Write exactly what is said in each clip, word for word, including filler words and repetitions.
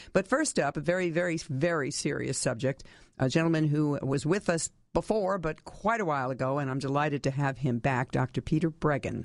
But first up, a very, very, very serious subject, a gentleman who was with us before, but quite a while ago, and I'm delighted to have him back, Doctor Peter Breggin.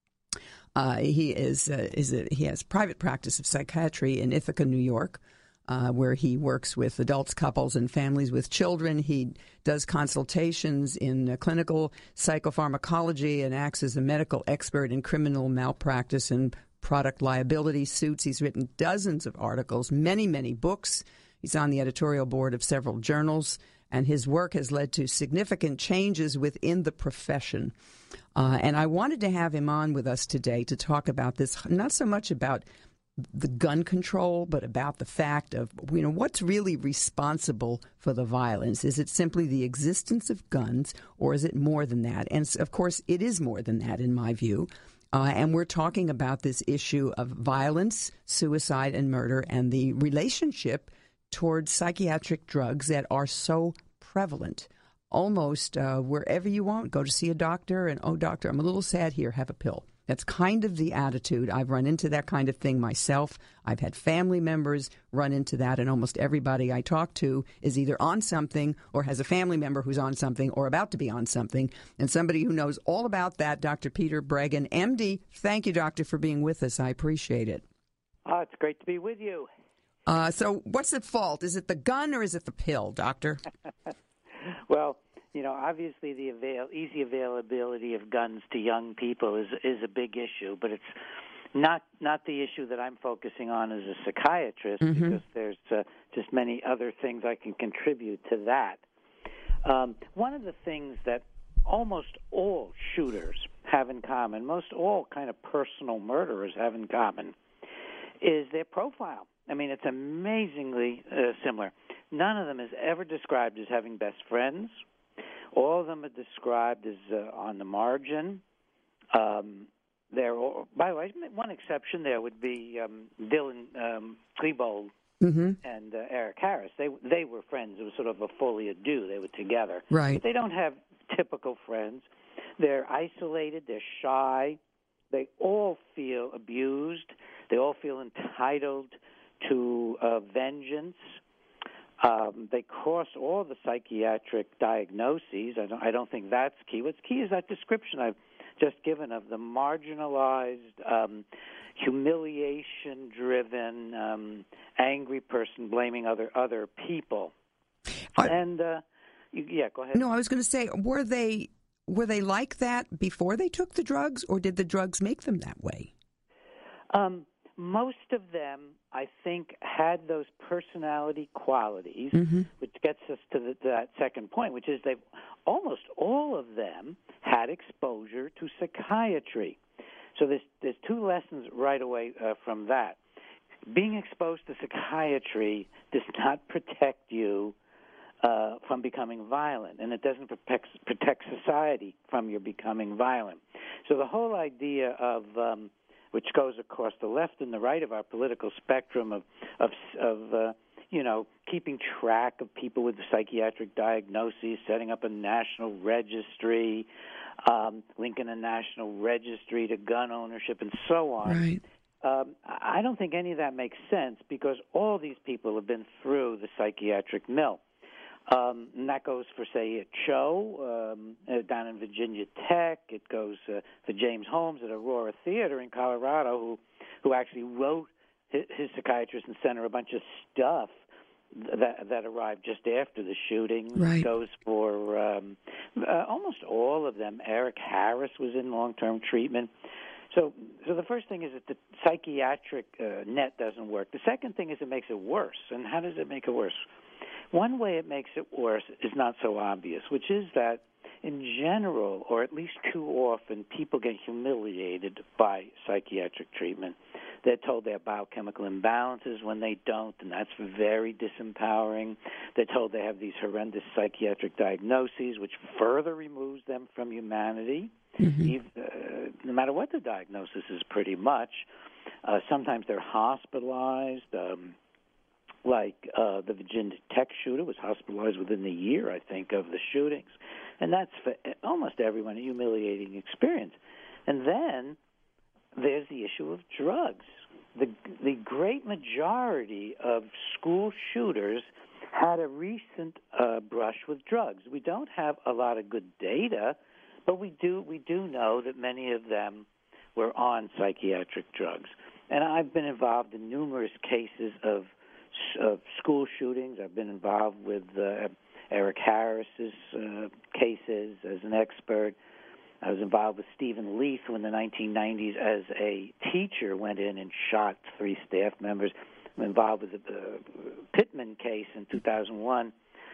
Uh, he is, uh, is a, he has private practice of psychiatry in Ithaca, New York, uh, where he works with adults, couples, and families with children. He does consultations in uh, clinical psychopharmacology and acts as a medical expert in criminal malpractice and product liability suits. He's written dozens of articles, many, many books. He's on the editorial board of several journals, and his work has led to significant changes within the profession. Uh, and I wanted to have him on with us today to talk about this, not so much about the gun control, but about the fact of, you know, what's really responsible for the violence. Is it simply the existence of guns, or is it more than that? And, of course, it is more than that, in my view. Uh, and we're talking about this issue of violence, suicide, and murder, and the relationship towards psychiatric drugs that are so prevalent. Almost uh, wherever you want, go to see a doctor, and, oh, doctor, I'm a little sad here, have a pill. That's kind of the attitude. I've run into that kind of thing myself. I've had family members run into that, and almost everybody I talk to is either on something or has a family member who's on something or about to be on something. And somebody who knows all about that, Doctor Peter Breggin, M D. Thank you, Doctor, for being with us. I appreciate it. Oh, it's great to be with you. Uh, so what's at fault? Is it the gun or is it the pill, Doctor? Well, you know, obviously the avail- easy availability of guns to young people is is a big issue, but it's not not the issue that I'm focusing on as a psychiatrist, mm-hmm. because there's uh, just many other things I can contribute to that. Um, one of the things that almost all shooters have in common, most all kind of personal murderers have in common, is their profile. I mean, it's amazingly uh, similar. None of them is ever described as having best friends. All of them are described as uh, on the margin. Um, they're all, by the way, one exception there would be um, Dylan um, Klebold mm-hmm. and uh, Eric Harris. They they were friends. It was sort of a folie à deux. They were together. Right. But they don't have typical friends. They're isolated. They're shy. They all feel abused. They all feel entitled to uh, vengeance. Um, they cross all the psychiatric diagnoses. I don't, I don't think that's key. What's key is that description I've just given of the marginalized, um, humiliation-driven, um, angry person blaming other other people. I, and uh, you, yeah, go ahead. No, I was going to say, were they were they like that before they took the drugs, or did the drugs make them that way? Um, most of them, I think, had those personality qualities, mm-hmm. which gets us to, the, to that second point, which is they've almost all of them had exposure to psychiatry. So there's there's two lessons right away uh, from that. Being exposed to psychiatry does not protect you uh, from becoming violent, and it doesn't protect, protect society from your becoming violent. So the whole idea of um, which goes across the left and the right of our political spectrum of, of, of uh, you know, keeping track of people with psychiatric diagnoses, setting up a national registry, um, linking a national registry to gun ownership, and so on. Right. Um, I don't think any of that makes sense because all these people have been through the psychiatric mill. Um, and that goes for, say, at Cho um, uh, down in Virginia Tech. It goes uh, for James Holmes at Aurora Theater in Colorado, who who actually wrote his, his psychiatrist and sent her a bunch of stuff that that arrived just after the shooting. Right. It goes for um, uh, almost all of them. Eric Harris was in long-term treatment. So, so the first thing is that the psychiatric uh, net doesn't work. The second thing is it makes it worse. And how does it make it worse? One way it makes it worse is not so obvious, which is that in general, or at least too often, people get humiliated by psychiatric treatment. They're told they have biochemical imbalances when they don't, and that's very disempowering. They're told they have these horrendous psychiatric diagnoses, which further removes them from humanity, mm-hmm. even, uh, no matter what the diagnosis is, pretty much. Uh, sometimes they're hospitalized. Um, Like uh, the Virginia Tech shooter was hospitalized within a year, I think, of the shootings. And that's for almost everyone a humiliating experience. And then there's the issue of drugs. the the great majority of school shooters had a recent uh, brush with drugs. We don't have a lot of good data, but we do we do know that many of them were on psychiatric drugs. And I've been involved in numerous cases of, of school shootings. I've been involved with uh, Eric Harris's uh, cases as an expert. I was involved with Stephen Leith in the nineteen nineties as a teacher went in and shot three staff members. I'm involved with the uh, Pittman case in two thousand one.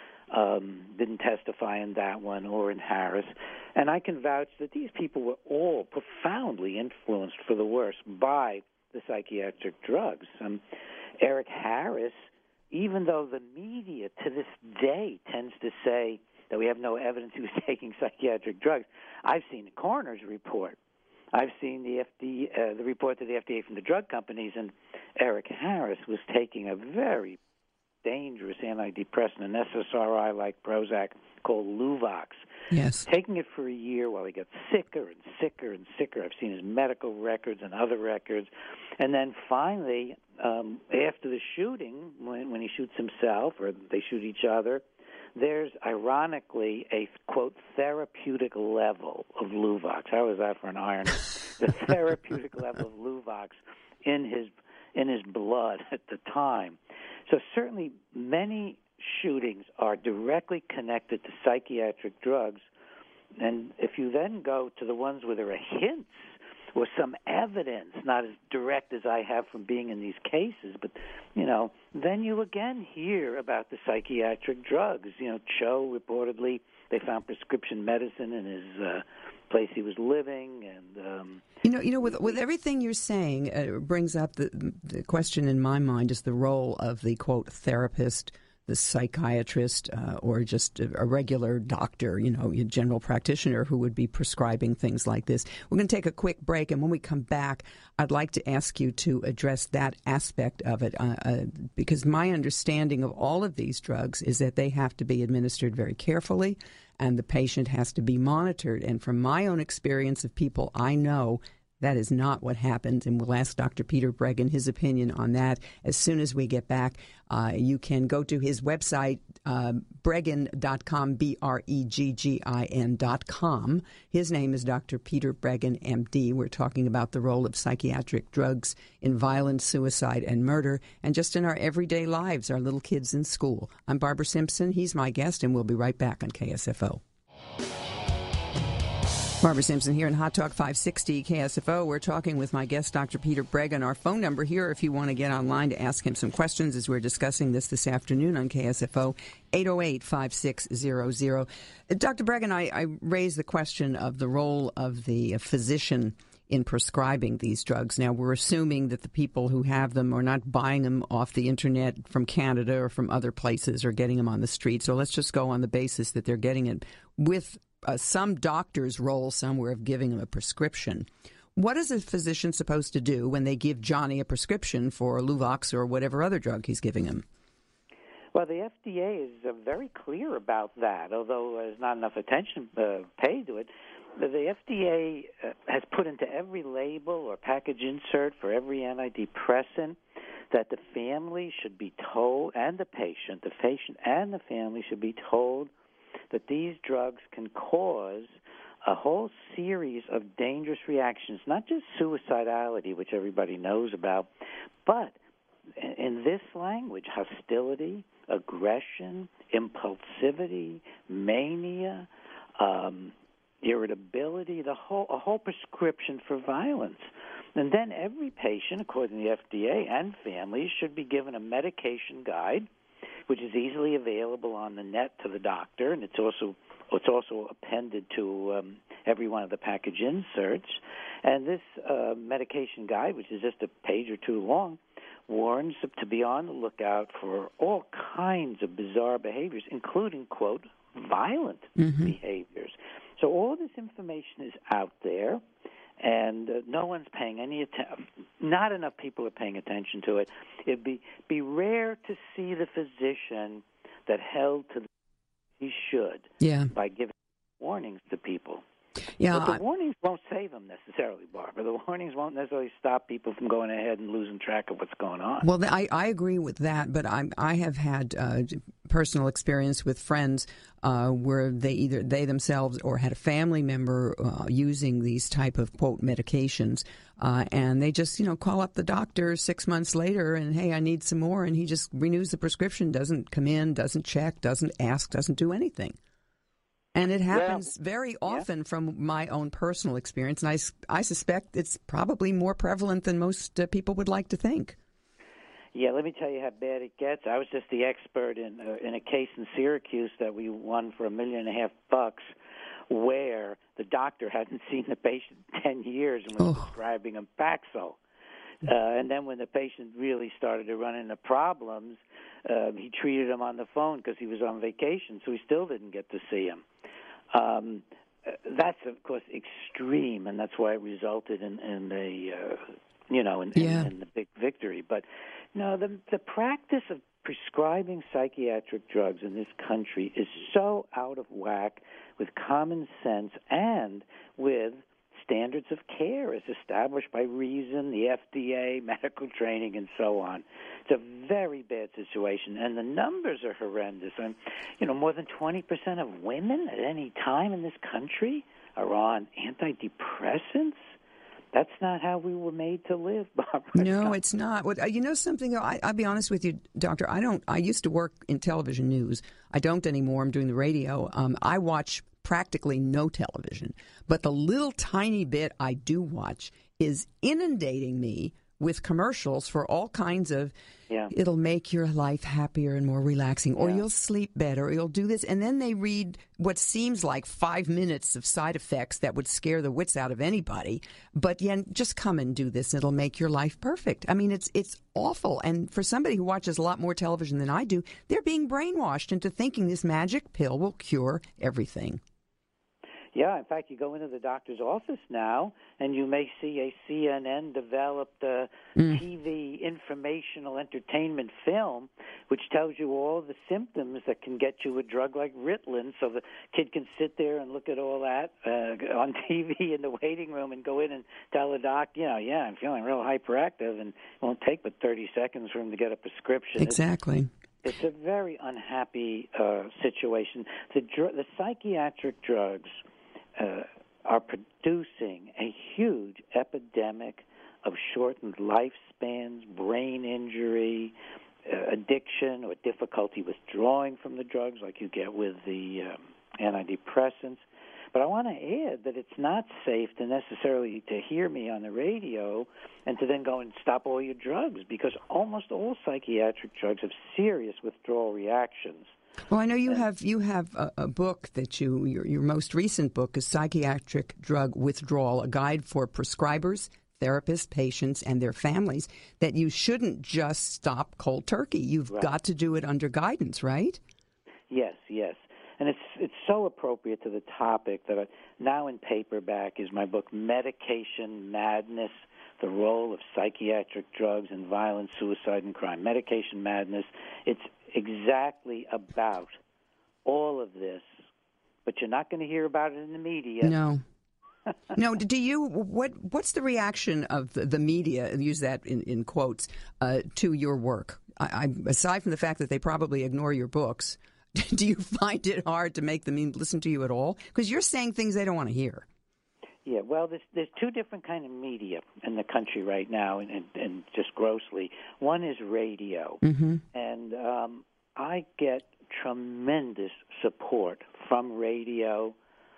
Um, didn't testify in that one or in Harris. And I can vouch that these people were all profoundly influenced for the worse by the psychiatric drugs. Um, Eric Harris, even though the media to this day tends to say that we have no evidence he was taking psychiatric drugs, I've seen the coroner's report. I've seen the F D A, uh, the report to the F D A from the drug companies, and Eric Harris was taking a very dangerous antidepressant, an S S R I like Prozac, called Luvox. Yes. Taking it for a year while he got sicker and sicker and sicker. I've seen his medical records and other records. And then finally, um, after the shooting, when, when he shoots himself or they shoot each other, there's ironically a, quote, therapeutic level of Luvox. How is that for an irony? The therapeutic level of Luvox in his in his blood at the time. So certainly many shootings are directly connected to psychiatric drugs. And if you then go to the ones where there are hints or some evidence, not as direct as I have from being in these cases, but, you know, then you again hear about the psychiatric drugs. You know, Cho reportedly, they found prescription medicine in his uh, place he was living, and um, you know, you know, with with everything you're saying, uh, brings up the the question in my mind is the role of the quote therapist, the psychiatrist, uh, or just a, a regular doctor, you know, a general practitioner who would be prescribing things like this. We're going to take a quick break, and when we come back, I'd like to ask you to address that aspect of it, uh, uh, because my understanding of all of these drugs is that they have to be administered very carefully, and the patient has to be monitored. And from my own experience of people I know, that is not what happened, and we'll ask Doctor Peter Breggin his opinion on that as soon as we get back. Uh, you can go to his website, uh, breggin dot com, B R E G G I N dot com. His name is Doctor Peter Breggin, M D. We're talking about the role of psychiatric drugs in violence, suicide, and murder, and just in our everyday lives, our little kids in school. I'm Barbara Simpson. He's my guest, and we'll be right back on K S F O. Barbara Simpson here in Hot Talk five sixty K S F O. We're talking with my guest, Doctor Peter Breggin. Our phone number here, if you want to get online to ask him some questions as we're discussing this this afternoon on K S F O, eight oh eight, five six zero zero. Doctor Breggin, I, I raised the question of the role of the physician in prescribing these drugs. Now, we're assuming that the people who have them are not buying them off the Internet from Canada or from other places or getting them on the street. So let's just go on the basis that they're getting it with Uh, some doctor's role somewhere of giving him a prescription. What is a physician supposed to do when they give Johnny a prescription for Luvox or whatever other drug he's giving him? Well, the F D A is uh, very clear about that, although there's not enough attention uh, paid to it. The F D A uh, has put into every label or package insert for every antidepressant that the family should be told, and the patient, the patient and the family should be told that these drugs can cause a whole series of dangerous reactions, not just suicidality, which everybody knows about, but in this language, hostility, aggression, impulsivity, mania, um, irritability, the whole a whole prescription for violence. And then every patient, according to the F D A and families, should be given a medication guide, which is easily available on the net to the doctor, and it's also it's also appended to um, every one of the package inserts. And this uh, medication guide, which is just a page or two long, warns to be on the lookout for all kinds of bizarre behaviors, including, quote, violent mm-hmm. behaviors. So all this information is out there, and uh, no one's paying any attention. Not enough people are paying attention to it. It'd be be rare to see the physician that held to the he should yeah. by giving warnings to people. Yeah, but the I, warnings won't save them necessarily, Barbara. The warnings won't necessarily stop people from going ahead and losing track of what's going on. well, I, I agree with that, but I I have had uh, personal experience with friends uh, where they either they themselves or had a family member uh, using these type of quote medications, uh, and they just you know call up the doctor six months later and hey, I need some more, and he just renews the prescription, doesn't come in, doesn't check, doesn't ask, doesn't do anything. And it happens yeah. very often yeah. from my own personal experience, and I, I suspect it's probably more prevalent than most uh, people would like to think. Yeah, let me tell you how bad it gets. I was just the expert in uh, in a case in Syracuse that we won for a million and a half bucks, where the doctor hadn't seen the patient in ten years and was oh. prescribing him Paxil. Uh, and then when the patient really started to run into problems, uh, he treated him on the phone because he was on vacation, so he still didn't get to see him. Um, that's, of course, extreme, and that's why it resulted in, in a, uh, you know, in, yeah. in, in the big victory. But, no, the the practice of prescribing psychiatric drugs in this country is so out of whack with common sense and with standards of care as established by reason, the F D A, medical training, and so on. It's a very bad situation, and the numbers are horrendous. And, you know, more than twenty percent of women at any time in this country are on antidepressants. That's not how we were made to live, Barbara. No, it's not. Well, you know something? I, I'll be honest with you, Doctor. I don't. I used to work in television news. I don't anymore. I'm doing the radio. Um, I watch practically no television, but the little tiny bit I do watch is inundating me with commercials for all kinds of, yeah. it'll make your life happier and more relaxing, or yeah. you'll sleep better, or you'll do this. And then they read what seems like five minutes of side effects that would scare the wits out of anybody. But yeah, just come and do this. It'll make your life perfect. I mean, it's it's awful. And for somebody who watches a lot more television than I do, they're being brainwashed into thinking this magic pill will cure everything. Yeah, in fact, you go into the doctor's office now, and you may see a C N N-developed uh, mm. T V informational entertainment film, which tells you all the symptoms that can get you a drug like Ritalin, so the kid can sit there and look at all that uh, on T V in the waiting room and go in and tell the doc, you know, yeah, I'm feeling real hyperactive, and it won't take but thirty seconds for him to get a prescription. Exactly. It's, it's a very unhappy uh, situation. The, dr- the psychiatric drugs Uh, are producing a huge epidemic of shortened lifespans, brain injury, uh, addiction, or difficulty withdrawing from the drugs like you get with the um, antidepressants. But I want to add that it's not safe to necessarily to hear me on the radio and to then go and stop all your drugs, because almost all psychiatric drugs have serious withdrawal reactions. Well, I know you have you have a, a book that you your, your most recent book is Psychiatric Drug Withdrawal: A Guide for Prescribers, Therapists, Patients, and Their Families. That you shouldn't just stop cold turkey. You've right. got to do it under guidance, right? Yes, yes, and it's it's so appropriate to the topic that I, now in paperback is my book Medication Madness: The Role of Psychiatric Drugs in Violence, Suicide, and Crime. Medication Madness. It's exactly about all of this, but you're not going to hear about it in the media. No. No, do you, what? what's the reaction of the, the media, use that in, in quotes, uh, to your work? I, I, aside from the fact that they probably ignore your books, do you find it hard to make them listen to you at all? Because you're saying things they don't want to hear. Yeah, well, there's there's two different kind of media in the country right now, and, and, and just grossly. One is radio, mm-hmm. and um, I get tremendous support from radio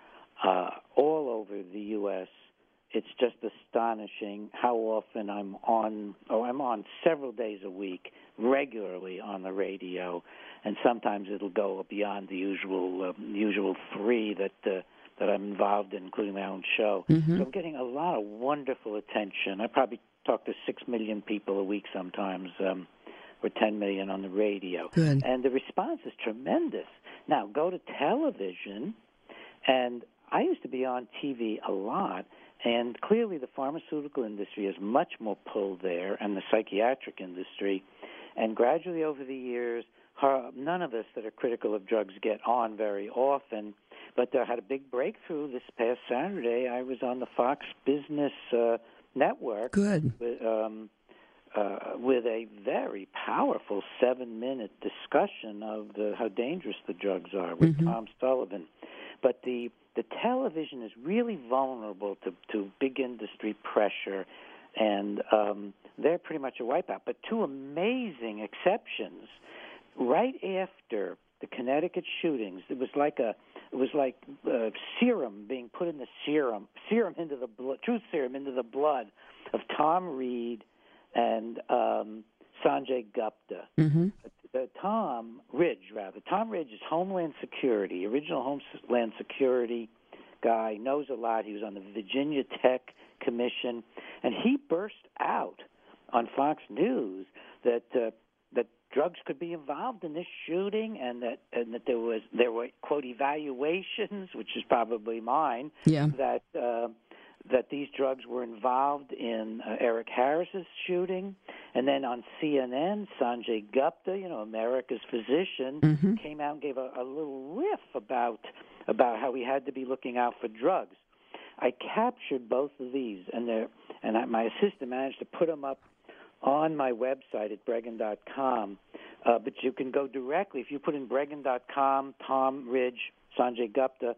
uh, all over the U S It's just astonishing how often I'm on, or I'm on several days a week, regularly on the radio, and sometimes it'll go beyond the usual um, usual three that. Uh, that I'm involved in, including my own show. Mm-hmm. So I'm getting a lot of wonderful attention. I probably talk to six million people a week sometimes, um, or ten million on the radio. Good. And the response is tremendous. Now, go to television, and I used to be on T V a lot, and clearly the pharmaceutical industry has much more pull there, and the psychiatric industry. And gradually over the years, none of us that are critical of drugs get on very often. but I had a big breakthrough this past Saturday. I was on the Fox Business uh, Network. Good. With, um, uh, with a very powerful seven-minute discussion of the, how dangerous the drugs are with mm-hmm. Tom Sullivan. But the the television is really vulnerable to, to big industry pressure, and um, they're pretty much a wipeout. But two amazing exceptions. Right after the Connecticut shootings, it was like a it was like uh, serum being put in the serum, serum into the blood, truth serum into the blood of Tom Reed and um, Sanjay Gupta. Mm-hmm. Uh, Tom Ridge, rather. Tom Ridge is Homeland Security, original Homeland Security guy, knows a lot. He was on the Virginia Tech Commission, and he burst out on Fox News that uh, that drugs could be involved in this shooting, and that and that there was there were quote evaluations, which is probably mine, yeah. that uh, that these drugs were involved in uh, Eric Harris's shooting. And then on C N N, Sanjay Gupta, you know, America's physician, mm-hmm. came out and gave a, a little riff about about how we had to be looking out for drugs. I captured both of these, and they're, and I, my assistant managed to put them up on my website at Bregan dot com. Uh, but you can go directly, if you put in Bregan dot com, Tom Ridge, Sanjay Gupta,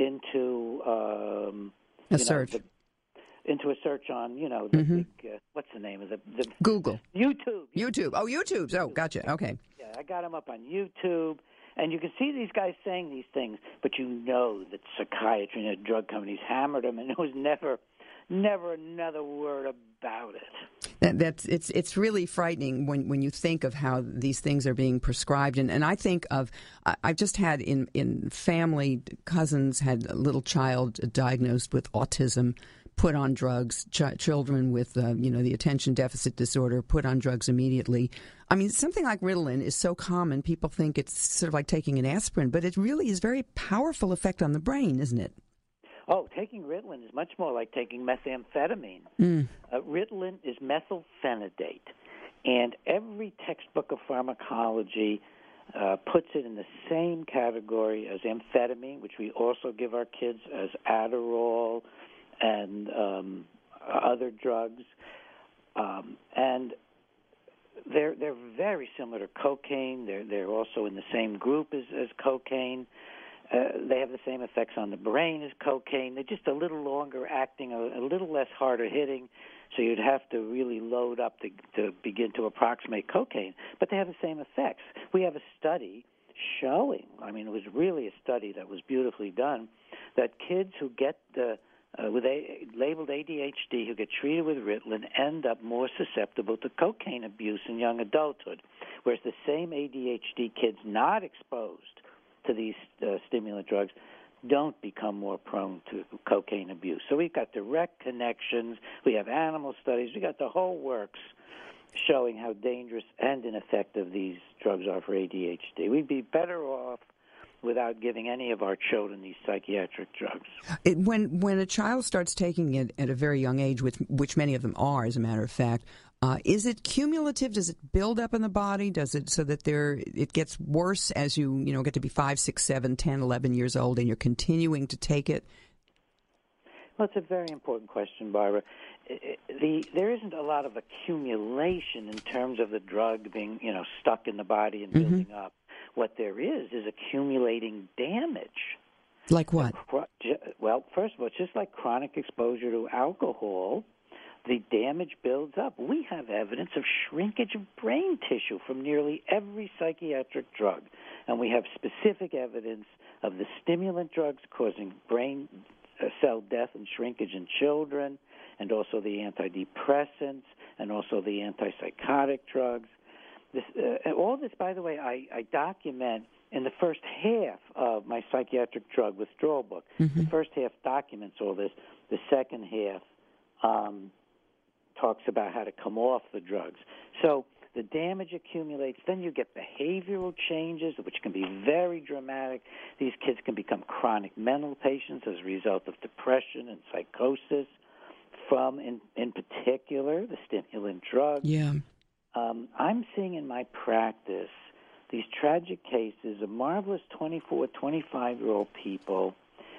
into um, a you search. Know, the, into a search on, you know, the mm-hmm. big, uh, what's the name of the, the... Google. YouTube. YouTube. Oh, YouTube. Oh, gotcha. Okay. Yeah, I got them up on YouTube, and you can see these guys saying these things, but you know that psychiatry and drug companies hammered them, and there was never, never another word about it. That, that's it's it's really frightening when, when you think of how these things are being prescribed, and, and I think of I, I've just had in in family cousins had a little child diagnosed with autism, put on drugs, ch- children with, uh, you know, the attention deficit disorder, put on drugs immediately. I mean, something like Ritalin is so common, people think it's sort of like taking an aspirin, but it really is very powerful effect on the brain, isn't it? Oh, taking Ritalin is much more like taking methamphetamine. Mm. Uh, Ritalin is methylphenidate, and every textbook of pharmacology uh, puts it in the same category as amphetamine, which we also give our kids as Adderall, and um, other drugs, um, and they're they're very similar to cocaine. They're they're also in the same group as, as cocaine. Uh, they have the same effects on the brain as cocaine. They're just a little longer acting, a, a little less harder hitting. So you'd have to really load up to, to begin to approximate cocaine. But they have the same effects. We have a study showing. I mean, it was really a study that was beautifully done. That kids who get the Uh, with a, labeled A D H D who get treated with Ritalin end up more susceptible to cocaine abuse in young adulthood, whereas the same A D H D kids not exposed to these uh, stimulant drugs don't become more prone to cocaine abuse. So we've got direct connections. We have animal studies. We got the whole works showing how dangerous and ineffective these drugs are for A D H D. We'd be better off without giving any of our children these psychiatric drugs. It, when when a child starts taking it at a very young age, with, which many of them are, as a matter of fact, uh, is it cumulative? Does it build up in the body? Does it so that there it gets worse as you you know get to be five, six, seven, ten, eleven years old, and you're continuing to take it? Well, it's a very important question, Barbara. The, there isn't a lot of accumulation in terms of the drug being, you know, stuck in the body and building mm-hmm. up. What there is is accumulating damage. Like what? Well, first of all, it's just like chronic exposure to alcohol. The damage builds up. We have evidence of shrinkage of brain tissue from nearly every psychiatric drug. And we have specific evidence of the stimulant drugs causing brain cell death and shrinkage in children, and also the antidepressants, and also the antipsychotic drugs. This, uh, all this, by the way, I, I document in the first half of my psychiatric drug withdrawal book. Mm-hmm. The first half documents all this. The second half um, talks about how to come off the drugs. So the damage accumulates. Then you get behavioral changes, which can be very dramatic. These kids can become chronic mental patients as a result of depression and psychosis from, in, in particular, the stimulant drugs. Yeah. Um, I'm seeing in my practice these tragic cases of marvelous twenty-four, twenty-five-year-old people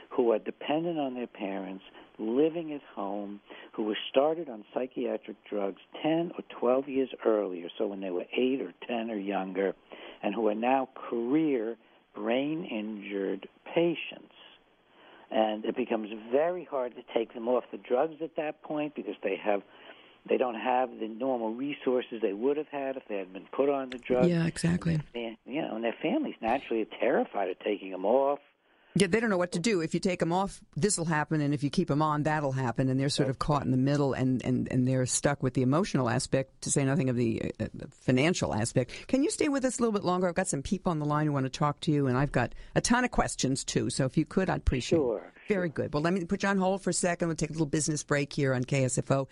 who are dependent on their parents, living at home, who were started on psychiatric drugs ten or twelve years earlier, so when they were eight or ten or younger, and who are now career brain-injured patients. And it becomes very hard to take them off the drugs at that point because they have they don't have the normal resources they would have had if they had been put on the drugs. Yeah, exactly. And, you know, and their families naturally are terrified of taking them off. Yeah, they don't know what to do. If you take them off, this will happen, and if you keep them on, that'll happen, and they're sort of caught in the middle, and, and, and they're stuck with the emotional aspect, to say nothing of the uh, financial aspect. Can you stay with us a little bit longer? I've got some people on the line who want to talk to you, and I've got a ton of questions, too, so if you could, I'd appreciate sure, it. Very sure. good. Well, let me put you on hold for a second. We'll take a little business break here on K S F O.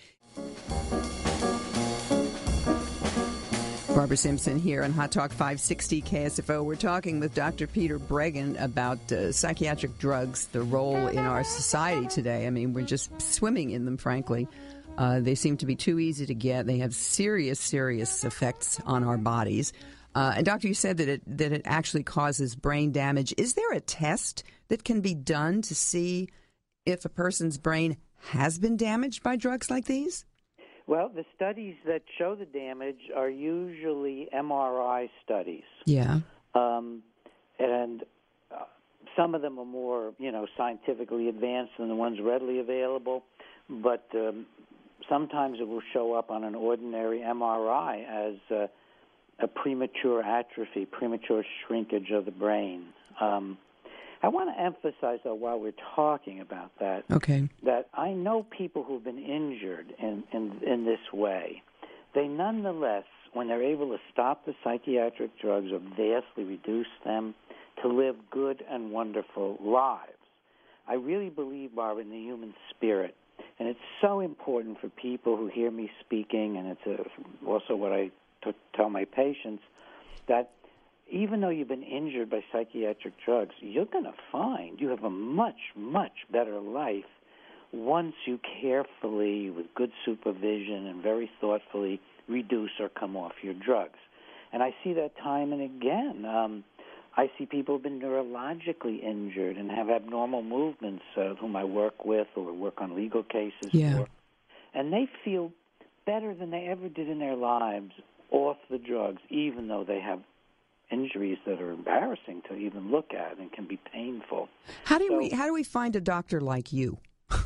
Barbara Simpson here on Hot Talk five sixty K S F O. We're talking with Doctor Peter Breggin about uh, psychiatric drugs, the role in our society today. I mean, we're just swimming in them, frankly. Uh, they seem to be too easy to get. They have serious, serious effects on our bodies. Uh, and, Doctor, you said that it, that it actually causes brain damage. Is there a test that can be done to see if a person's brain has been damaged by drugs like these? Well, the studies that show the damage are usually M R I studies. Yeah. Um, and uh, some of them are more, you know, scientifically advanced than the ones readily available. But um, sometimes it will show up on an ordinary M R I as uh, a premature atrophy, premature shrinkage of the brain. Um, I want to emphasize, though, while we're talking about that, okay. that I know people who've been injured in, in, in this way. They nonetheless, when they're able to stop the psychiatric drugs or vastly reduce them, to live good and wonderful lives. I really believe, Barbara, in the human spirit, and it's so important for people who hear me speaking, and it's a, also what I t- tell my patients, that even though you've been injured by psychiatric drugs, you're going to find you have a much, much better life once you carefully, with good supervision and very thoughtfully, reduce or come off your drugs. And I see that time and again. Um, I see people who've been neurologically injured and have abnormal movements, uh, whom I work with or work on legal cases yeah. for, and they feel better than they ever did in their lives off the drugs, even though they have injuries that are embarrassing to even look at and can be painful. How do so, we how do we find a doctor like you?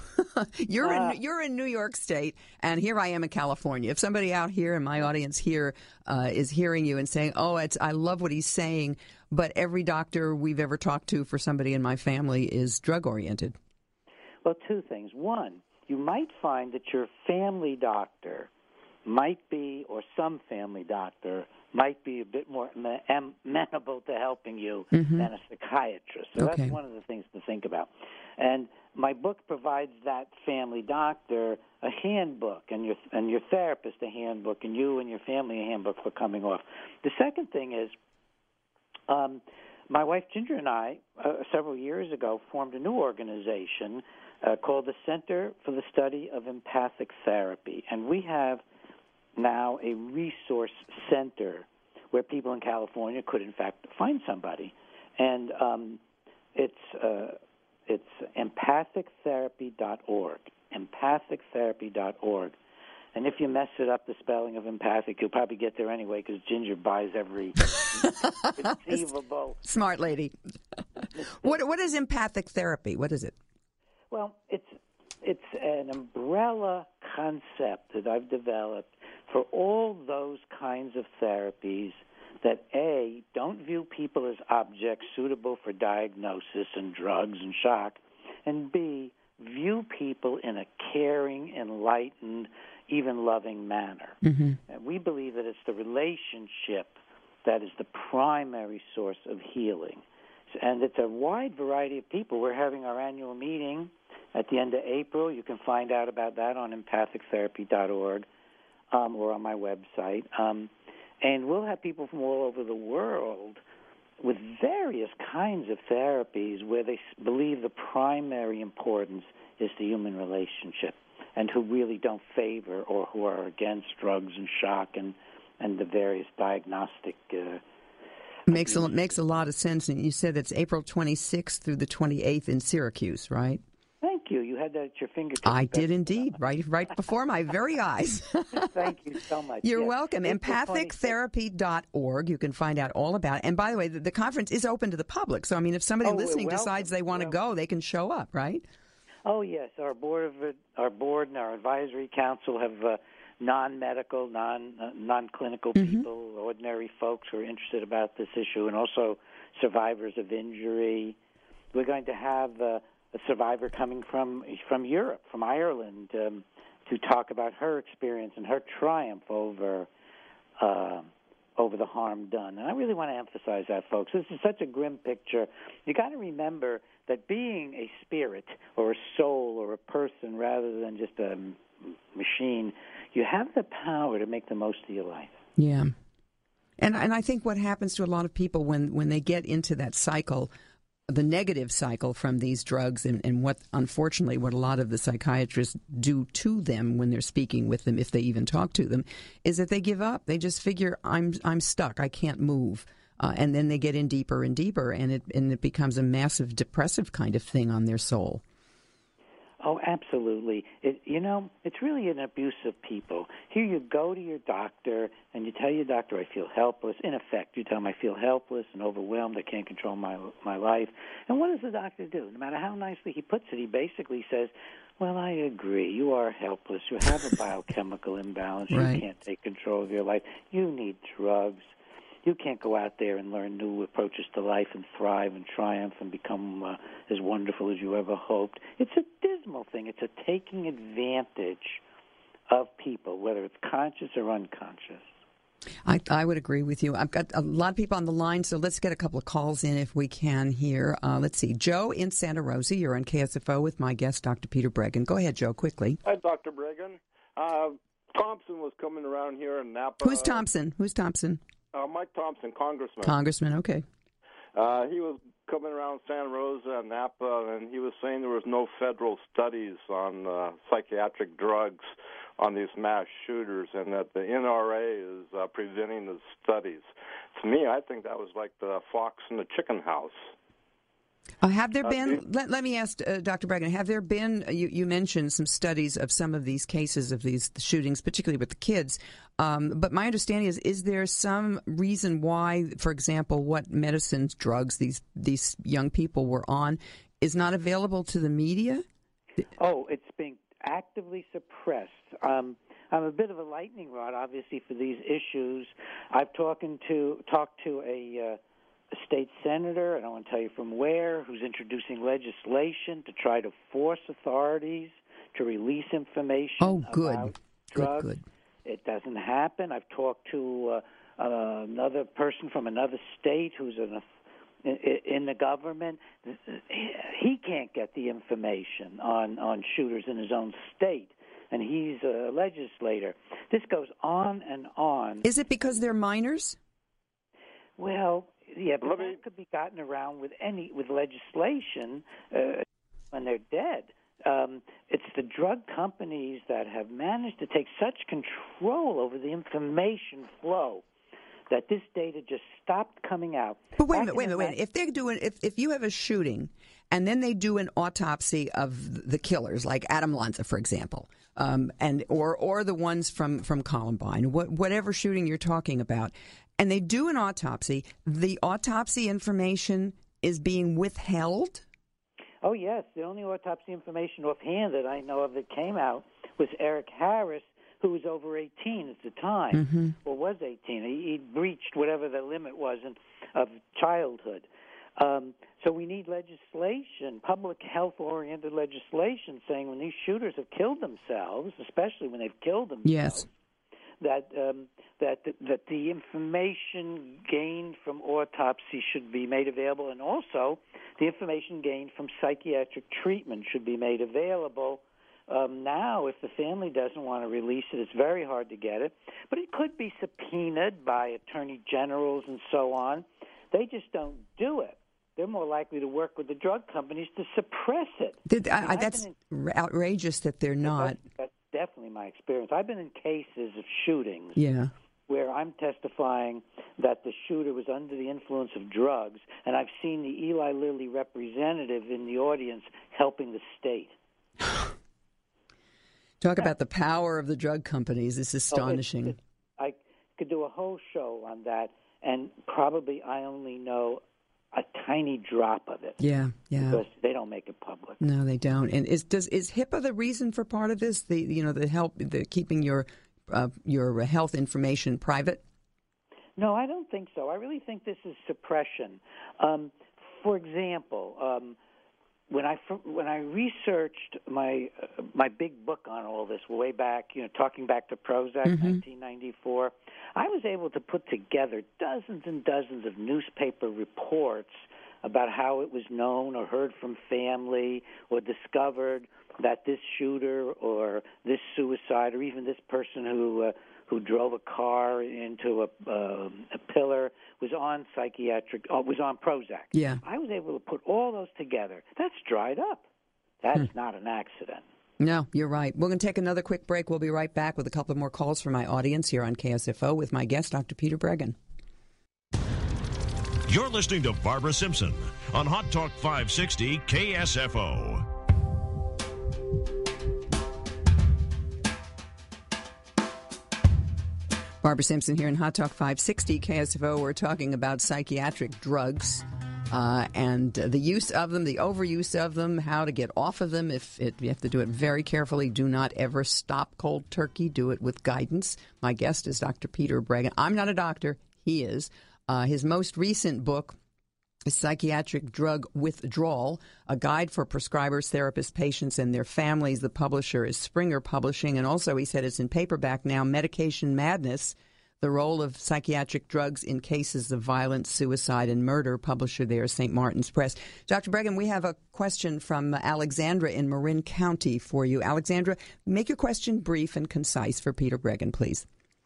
you're uh, in you're in New York State, and here I am in California. If somebody out here in my audience here uh, is hearing you and saying, "Oh, it's I love what he's saying," but every doctor we've ever talked to for somebody in my family is drug oriented. Well, two things. One, you might find that your family doctor might be, or some family doctor might be a bit more amenable to helping you mm-hmm. than a psychiatrist. So okay. that's one of the things to think about. And my book provides that family doctor a handbook, and your and your therapist a handbook, and you and your family a handbook for coming off. The second thing is, um, my wife Ginger and I, uh, several years ago, formed a new organization uh, called the Center for the Study of Empathic Therapy, and we have now a resource center where people in California could, in fact, find somebody. And um, it's uh, it's empathic therapy dot org, empathic therapy dot org. And if you mess it up, the spelling of empathic, you'll probably get there anyway because Ginger buys every conceivable. Smart lady. what What is empathic therapy? What is it? Well, it's it's an umbrella concept that I've developed for all those kinds of therapies that, A, don't view people as objects suitable for diagnosis and drugs and shock, and B, view people in a caring, enlightened, even loving manner. Mm-hmm. And we believe that it's the relationship that is the primary source of healing. And it's a wide variety of people. We're having our annual meeting at the end of April. You can find out about that on empathic therapy dot org. Um, or on my website. Um, and we'll have people from all over the world with various kinds of therapies where they believe the primary importance is the human relationship and who really don't favor or who are against drugs and shock and, and the various diagnostic uh, Makes a, makes a lot of sense. And you said it's April twenty-sixth through the twenty-eighth in Syracuse, right? Thank you. You had that at your fingertips. I did indeed, right right before my very eyes. Thank you so much. You're yes. welcome. April empathic therapy dot org. You can find out all about it. And by the way, the, the conference is open to the public. So, I mean, if somebody oh, listening decides they want to go, they can show up, right? Oh, yes. Our board, of, our board and our advisory council have uh, non-medical, non, uh, non-clinical mm-hmm. people, ordinary folks who are interested about this issue, and also survivors of injury. We're going to have uh, a survivor coming from from Europe, from Ireland, um, to talk about her experience and her triumph over uh, over the harm done. And I really want to emphasize that, folks. This is such a grim picture. You got to remember that being a spirit or a soul or a person rather than just a machine, you have the power to make the most of your life. Yeah. And and I think what happens to a lot of people when, when they get into that cycle, the negative cycle from these drugs, and, and what, unfortunately, what a lot of the psychiatrists do to them when they're speaking with them, if they even talk to them, is that they give up. They just figure, I'm I'm stuck, I can't move. Uh, and then they get in deeper and deeper, and it and it becomes a massive depressive kind of thing on their soul. Oh, absolutely. It, you know, it's really an abuse of people. Here you go to your doctor, and you tell your doctor, I feel helpless. In effect, you tell him, I feel helpless and overwhelmed. I can't control my my life. And what does the doctor do? No matter how nicely he puts it, he basically says, well, I agree. You are helpless. You have a biochemical imbalance. Right. You can't take control of your life. You need drugs. You can't go out there and learn new approaches to life and thrive and triumph and become uh, as wonderful as you ever hoped. It's a dismal thing. It's a taking advantage of people, whether it's conscious or unconscious. I, I would agree with you. I've got a lot of people on the line, so let's get a couple of calls in if we can here. Uh, let's see. Joe in Santa Rosa, you're on K S F O with my guest, Doctor Peter Breggin. Go ahead, Joe, quickly. Hi, Doctor Breggin. Uh, Thompson was coming around here in Napa. Who's Thompson? Who's Thompson? Uh, Mike Thompson, congressman. Congressman, okay. Uh, he was coming around Santa Rosa and Napa, and he was saying there was no federal studies on uh, psychiatric drugs on these mass shooters, and that the N R A is uh, preventing the studies. To me, I think that was like the fox in the chicken house. Uh, have there uh, been, it, let, let me ask uh, Doctor Breggin, have there been, you, you mentioned some studies of some of these cases of these shootings, particularly with the kids, um, but my understanding is, is there some reason why, for example, what medicines, drugs these, these young people were on is not available to the media? Oh, it's being actively suppressed. Um, I'm a bit of a lightning rod, obviously, for these issues. I've talking to, talked to a... Uh, a state senator, I don't want to tell you from where, who's introducing legislation to try to force authorities to release information oh, good. about drugs. Good, good. It doesn't happen. I've talked to uh, uh, another person from another state who's in, a, in the government. He can't get the information on, on shooters in his own state, and he's a legislator. This goes on and on. Is it because they're minors? Well, yeah, but Let me... that could be gotten around with any with legislation uh, when they're dead. Um, it's the drug companies that have managed to take such control over the information flow that this data just stopped coming out. But wait a minute, wait a minute, wait a minute. If they're doing, if if you have a shooting and then they do an autopsy of the killers, like Adam Lanza, for example, um, and or or the ones from from Columbine, what, whatever shooting you're talking about. And they do an autopsy, the autopsy information is being withheld? Oh, yes. The only autopsy information offhand that I know of that came out was Eric Harris, who was over eighteen at the time, mm-hmm. or was eighteen. He, he breached whatever the limit was in, of childhood. Um, so we need legislation, public health-oriented legislation, saying when these shooters have killed themselves, especially when they've killed themselves, yes. that um, that that the information gained from autopsy should be made available, and also the information gained from psychiatric treatment should be made available. Um, now, if the family doesn't want to release it, it's very hard to get it. But it could be subpoenaed by attorney generals and so on. They just don't do it. They're more likely to work with the drug companies to suppress it. Did, I, I, that's in, outrageous that they're not. That's, that's definitely my experience. I've been in cases of shootings yeah. where I'm testifying that the shooter was under the influence of drugs, and I've seen the Eli Lilly representative in the audience helping the state. Talk about the power of the drug companies. It's astonishing. Oh, it's, it's, I could do a whole show on that, and probably I only know a tiny drop of it. Yeah, yeah. Because they don't make it public. No, they don't. And is does is HIPAA the reason for part of this? The you know the help the keeping your uh, your health information private? No, I don't think so. I really think this is suppression. Um, for example, um, when I when I researched my uh, my big book on all this way back, you know, talking back to Prozac, mm-hmm. nineteen ninety-four, I was able to put together dozens and dozens of newspaper reports about how it was known or heard from family or discovered that this shooter or this suicide or even this person who uh, who drove a car into a, uh, a pillar was on psychiatric, uh, was on Prozac. Yeah. I was able to put all those together. That's dried up. That's hmm. not an accident. No, you're right. We're going to take another quick break. We'll be right back with a couple more calls from my audience here on K S F O with my guest, Doctor Peter Breggin. You're listening to Barbara Simpson on Hot Talk five sixty K S F O. Barbara Simpson here in Hot Talk five sixty K S F O. We're talking about psychiatric drugs uh, and the use of them, the overuse of them, how to get off of them. If it, you have to do it very carefully. Do not ever stop cold turkey. Do it with guidance. My guest is Doctor Peter Breggin. I'm not a doctor. He is. Uh, his most recent book is Psychiatric Drug Withdrawal, a guide for prescribers, therapists, patients, and their families. The publisher is Springer Publishing. And also, he said it's in paperback now, Medication Madness, the role of psychiatric drugs in cases of violence, suicide, and murder. Publisher there is Saint Martin's Press. Doctor Breggin, we have a question from Alexandra in Marin County for you. Alexandra, make your question brief and concise for Peter Breggin, please.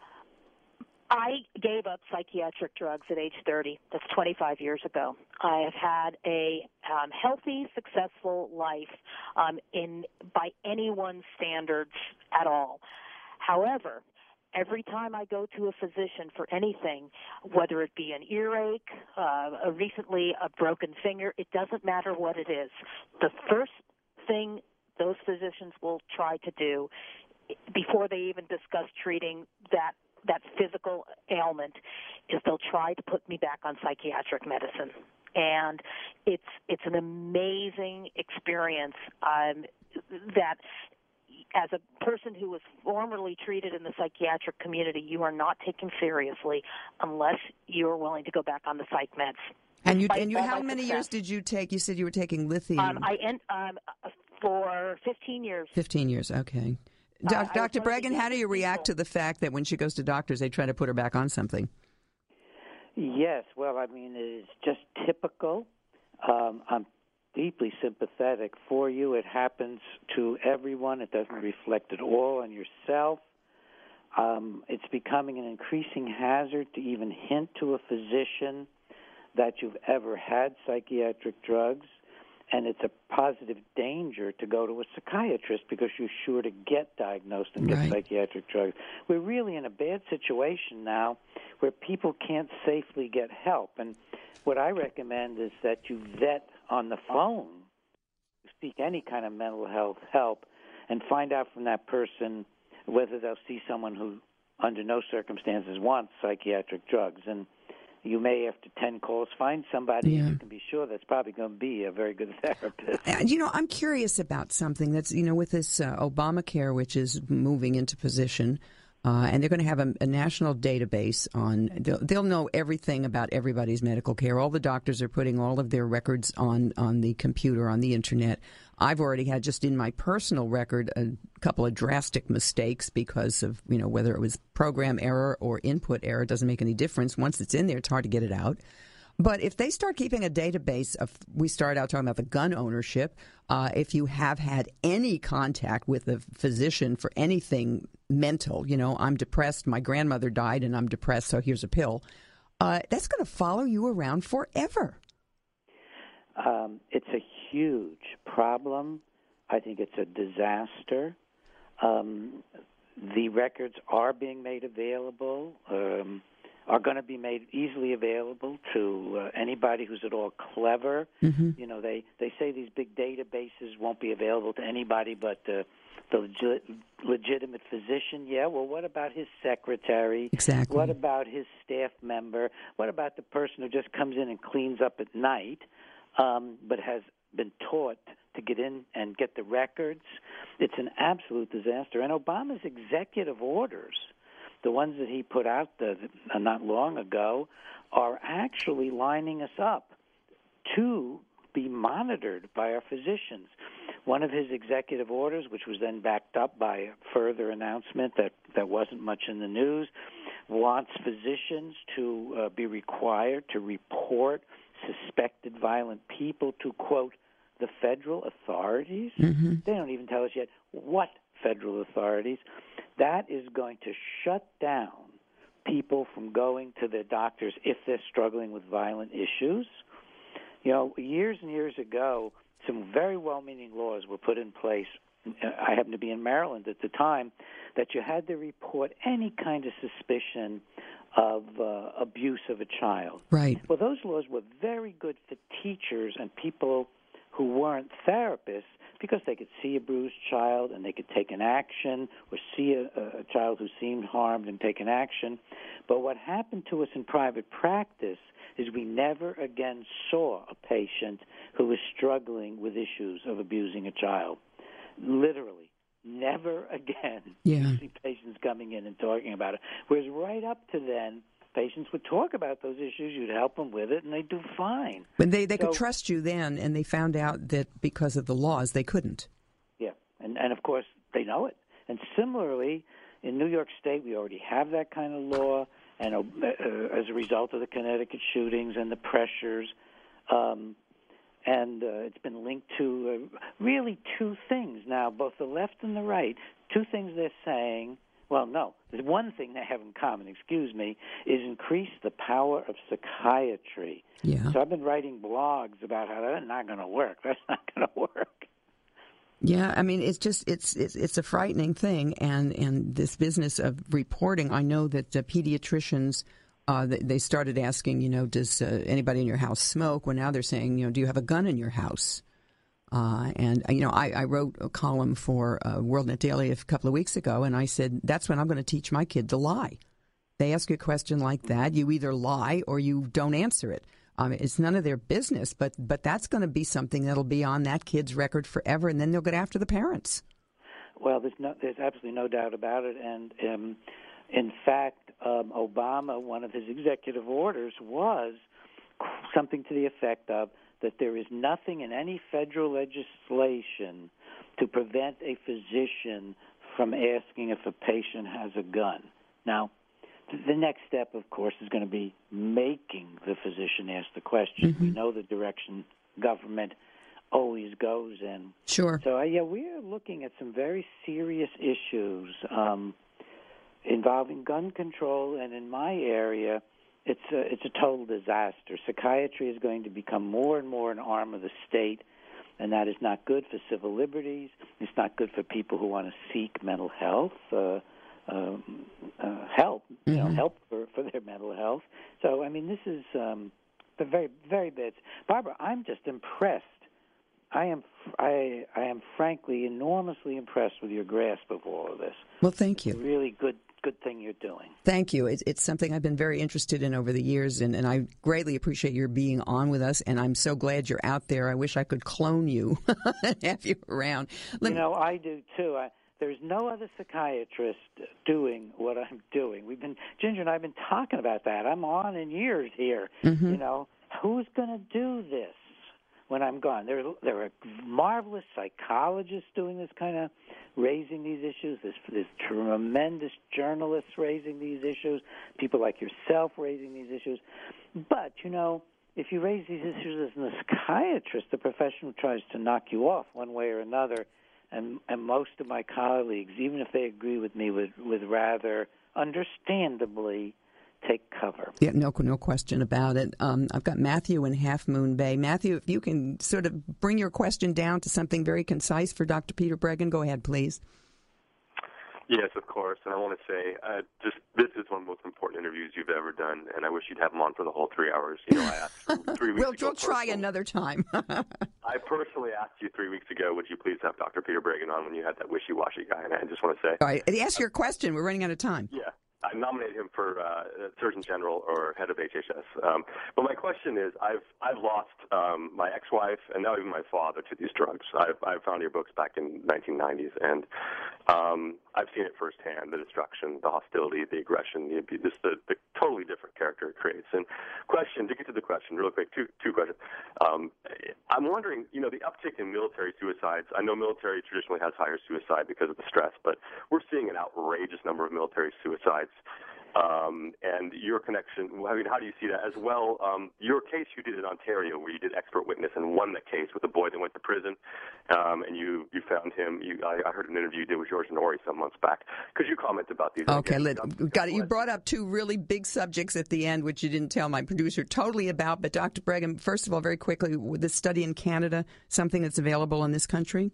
I gave up psychiatric drugs at age thirty. That's twenty-five years ago. I have had a um, healthy, successful life um, in by anyone's standards at all. However, every time I go to a physician for anything, whether it be an earache, uh, recently a broken finger, it doesn't matter what it is. The first thing those physicians will try to do before they even discuss treating that that physical ailment is they'll try to put me back on psychiatric medicine. And it's it's an amazing experience um, that as a person who was formerly treated in the psychiatric community, you are not taken seriously unless you are willing to go back on the psych meds. And you, and you how many success. years did you take? You said you were taking lithium. Um, I end, um, for fifteen years. fifteen years, okay. Uh, Doctor Breggin, how do you react to the fact that when she goes to doctors, they try to put her back on something? Yes, well, I mean, it's just typical. Um, I'm deeply sympathetic for you. It happens to everyone. It doesn't reflect at all on yourself. Um, it's becoming an increasing hazard to even hint to a physician that you've ever had psychiatric drugs. And it's a positive danger to go to a psychiatrist because you're sure to get diagnosed and get right. psychiatric drugs. We're really in a bad situation now where people can't safely get help. And what I recommend is that you vet on the phone, seek any kind of mental health help, and find out from that person whether they'll see someone who, under no circumstances, wants psychiatric drugs. And you may, after ten calls, find somebody yeah. you can be sure that's probably going to be a very good therapist. And, you know, I'm curious about something that's, you know, with this uh, Obamacare, which is moving into position, uh, and they're going to have a, a national database on, they'll, they'll know everything about everybody's medical care. All the doctors are putting all of their records on, on the computer, on the Internet. I've already had, just in my personal record, a couple of drastic mistakes because of, you know, whether it was program error or input error. It doesn't make any difference. Once it's in there, it's hard to get it out. But if they start keeping a database of, we started out talking about the gun ownership, uh, if you have had any contact with a physician for anything mental, you know, I'm depressed, my grandmother died and I'm depressed, so here's a pill, uh, that's going to follow you around forever. Um, it's a huge problem. I think it's a disaster. Um, the records are being made available, um, are going to be made easily available to uh, anybody who's at all clever. Mm-hmm. You know, they, they say these big databases won't be available to anybody but uh, the legit, legitimate physician. Yeah, well, what about his secretary? Exactly. What about his staff member? What about the person who just comes in and cleans up at night um, but has been taught to get in and get the records? It's an absolute disaster. And Obama's executive orders, the ones that he put out the, uh, not long ago, are actually lining us up to be monitored by our physicians. One of his executive orders, which was then backed up by a further announcement that, that wasn't much in the news, wants physicians to uh, be required to report suspected violent people to, quote, the federal authorities. Mm-hmm. They don't even tell us yet what federal authorities. That is going to shut down people from going to their doctors if they're struggling with violent issues. You know, years and years ago, some very well-meaning laws were put in place. I happened to be in Maryland at the time, that you had to report any kind of suspicion of uh, abuse of a child. Right. Well, those laws were very good for teachers and people who weren't therapists, because they could see a bruised child and they could take an action, or see a, a child who seemed harmed and take an action. But what happened to us in private practice is we never again saw a patient who was struggling with issues of abusing a child. Literally, never again yeah. you see patients coming in and talking about it. Whereas right up to then, patients would talk about those issues, you'd help them with it, and they'd do fine. But they, they so, could trust you then, and they found out that because of the laws, they couldn't. Yeah, and, and of course, they know it. And similarly, in New York State, we already have that kind of law, and uh, uh, as a result of the Connecticut shootings and the pressures, um, and uh, it's been linked to uh, really two things now, both the left and the right, two things they're saying. Well, no, there's one thing they have in common, excuse me, is increase the power of psychiatry. Yeah. So I've been writing blogs about how that's not going to work. That's not going to work. Yeah, I mean, it's just, it's it's it's a frightening thing, and, and this business of reporting, I know that uh, pediatricians, uh, they, they started asking, you know, does uh, anybody in your house smoke? Well, now they're saying, you know, do you have a gun in your house? Uh, and, you know, I, I wrote a column for uh, WorldNet Daily a couple of weeks ago, and I said, that's when I'm going to teach my kid to lie. They ask you a question like that, you either lie or you don't answer it. Um, it's none of their business, but but that's going to be something that'll be on that kid's record forever, and then they'll get after the parents. Well, there's no, there's absolutely no doubt about it, and um, in fact, um, Obama, one of his executive orders was something to the effect of that there is nothing in any federal legislation to prevent a physician from asking if a patient has a gun. Now, the next step, of course, is going to be making the physician ask the question. Mm-hmm. We know the direction government always goes in. Sure. So, uh, yeah, we are looking at some very serious issues um, involving gun control, and in my area, it's a, it's a total disaster. Psychiatry is going to become more and more an arm of the state, and that is not good for civil liberties. It's not good for people who want to seek mental health uh, um, uh, help, you mm-hmm. know, help for, for their mental health. So, I mean, this is um, the very, very bad. Barbara, I'm just impressed. I am, I, I am frankly enormously impressed with your grasp of all of this. Well, thank you. It's a really good. Good thing you're doing. Thank you. It's, it's something I've been very interested in over the years, and, and I greatly appreciate your being on with us, and I'm so glad you're out there. I wish I could clone you and have you around. Let you know, I do, too. I, there's no other psychiatrist doing what I'm doing. We've been, Ginger and I have been talking about that. I'm on in years here. Mm-hmm. You know, who's going to do this when I'm gone? There, there are marvelous psychologists doing this kind of raising these issues. There's, there's tremendous journalists raising these issues, people like yourself raising these issues. But, you know, if you raise these issues as a psychiatrist, the profession tries to knock you off one way or another. And, and most of my colleagues, even if they agree with me, would, would rather understandably take cover. Yeah, no, no question about it. Um, I've got Matthew in Half Moon Bay. Matthew, if you can sort of bring your question down to something very concise for Doctor Peter Breggin, go ahead, please. Yes, of course. And I want to say, uh, just this is one of the most important interviews you've ever done, and I wish you'd have him on for the whole three hours. You know, I asked for three weeks we'll, ago. We'll try personally. another time. I personally asked you three weeks ago, would you please have Doctor Peter Breggin on when you had that wishy-washy guy, and I just want to say. All right, ask your question. We're running out of time. Yeah. I nominated him for uh, Surgeon General or head of H H S. Um, but my question is, I've I've lost um, my ex-wife and now even my father to these drugs. I've I found your books back in nineteen nineties, and um, I've seen it firsthand: the destruction, the hostility, the aggression, the abuse, just the, the totally different character it creates. And question, to get to the question, real quick, two two questions. Um, I'm wondering, you know, the uptick in military suicides. I know military traditionally has higher suicide because of the stress, but we're seeing an outrageous number of military suicides. Um, and your connection, I mean, how do you see that? As well, um, your case you did in Ontario where you did expert witness and won the case with a boy that went to prison, um, and you, you found him. You, I, I heard an interview you did with George Norrie some months back. Could you comment about these? Okay, let, got it. You brought up two really big subjects at the end, which you didn't tell my producer totally about. But Doctor Breggin, first of all, very quickly, with this study in Canada, something that's available in this country?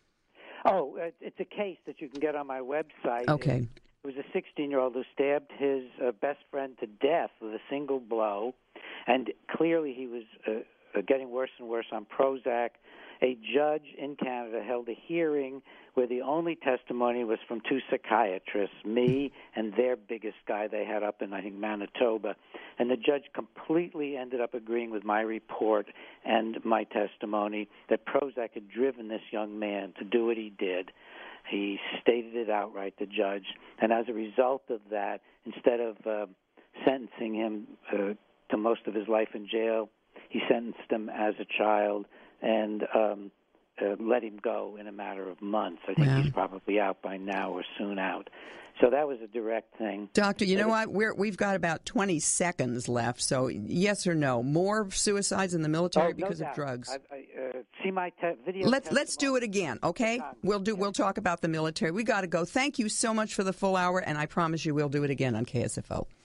Oh, it's a case that you can get on my website. Okay. It was a sixteen-year-old who stabbed his uh, best friend to death with a single blow, and clearly he was uh, getting worse and worse on Prozac. A judge in Canada held a hearing where the only testimony was from two psychiatrists, me and their biggest guy they had up in, I think, Manitoba. And the judge completely ended up agreeing with my report and my testimony that Prozac had driven this young man to do what he did. He stated it outright, the judge. And as a result of that, instead of uh, sentencing him uh, to most of his life in jail, he sentenced him as a child and um, uh, let him go in a matter of months. I think Wow. he's probably out by now or soon out. So that was a direct thing. Doctor, you know what? We're, we've got about twenty seconds left. So yes or no? More suicides in the military oh, because no of doubt. drugs? I, I, uh, see my te- video. Let's let's do it again, okay? We'll do. We'll talk about the military. We got to go. Thank you so much for the full hour, and I promise you we'll do it again on K S F O.